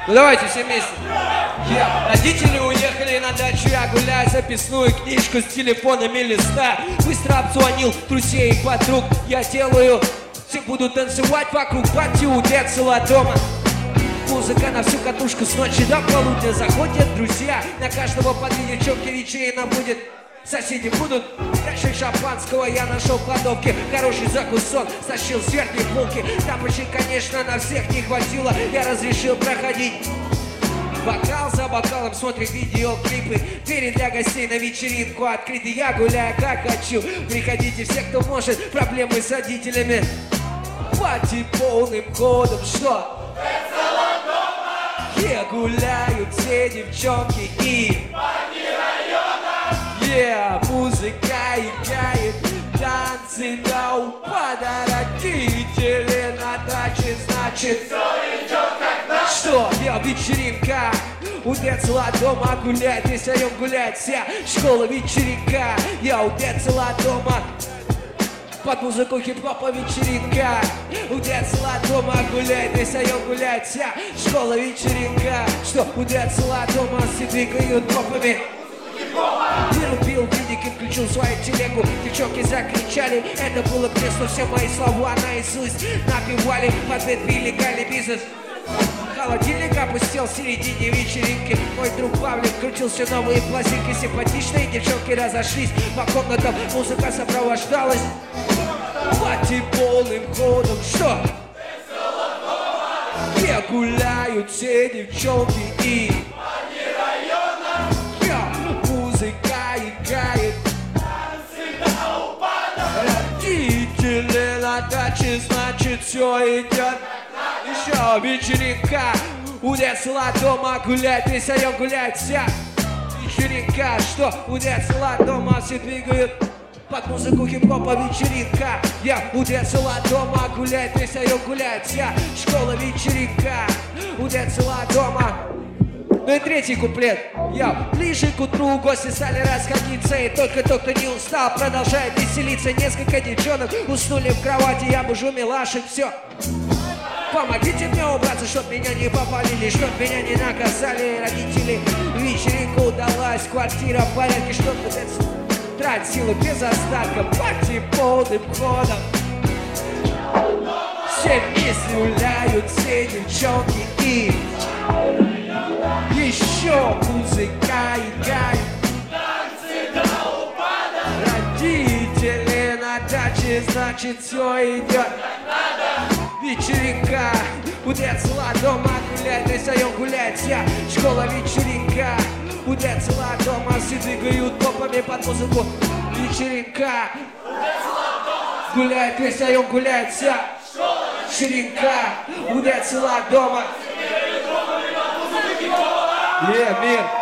Ну давайте все вместе. Родители уехали на дачу, я гуляю, записную книжку с телефонами листа. Быстро обзвонил друзей и подруг, я делаю. Все будут танцевать вокруг пати у Децела дома. Музыка на всю катушку с ночи до полудня. Заходят друзья, на каждого по две девчонки, вечерина будет. Соседи будут ящик шампанского, я нашел в кладовке хороший закусон, стащил с верхней полки. Тапочек, конечно, на всех не хватило, я разрешил проходить. Бокал за бокалом смотрим видеоклипы. Двери для гостей на вечеринку открыты. Я гуляю как хочу. Приходите все, кто может. Проблемы с родителями. Пати полным ходом. Что? Я гуляют все девчонки и музыка играет. Танцы до упада. Родители на даче, значит все идет как надо. Что? Вечеринка у Децела дома гуляет, весь район гуляет, вся школа вечеринка. Я у Децела дома под музыку хип-хопа вечеринка. У Децела дома гуляет, весь район гуляет, вся школа вечеринка. Что? У Децела дома все двигают попами. Вырубил видик и включил свою телегу. Девчонки закричали, это было к месту. Все мои слова наизусть напевали. Под пили гали бизнес. Холодильник опустел в середине вечеринки. Мой друг Павлик крутил все новые пластинки. Симпатичные девчонки разошлись по комнатам. Музыка сопровождалась пати полным ходом. Что? Где гуляют все девчонки и музыка играет. Родители на даче, значит все идет. Еще вечеринка у Децела дома гуляет, весь район гуляет, вся вечеринка. Что? У Децела дома все двигают под музыку хип-хопа вечеринка. Я у Децела дома гуляет, весь район гуляет, вся школа вечеринка. У Децела дома. Ну и третий куплет. Я ближе к утру гости стали расходиться. И только тот, кто не устал, продолжает веселиться. Несколько девчонок уснули в кровати. Я бужу милашек, все. Помогите мне убраться, чтоб меня не попалили, чтоб меня не наказали родители. Вечеринка удалась, квартира в порядке, чтоб трать силы без остатка. Пати полным ходом. Все вместе гуляют, все девчонки и еще музыка играет. Танцы до упада. Родители на даче, значит все идет. Вечеринка у Децела дома гуляет, весь район гуляет, вся школа вечеринка. У Децела дома все двигают попами под музыку. Вечеринка гуляет, весь район гуляет, вся школа вечеринка. У Децела дома. Мир.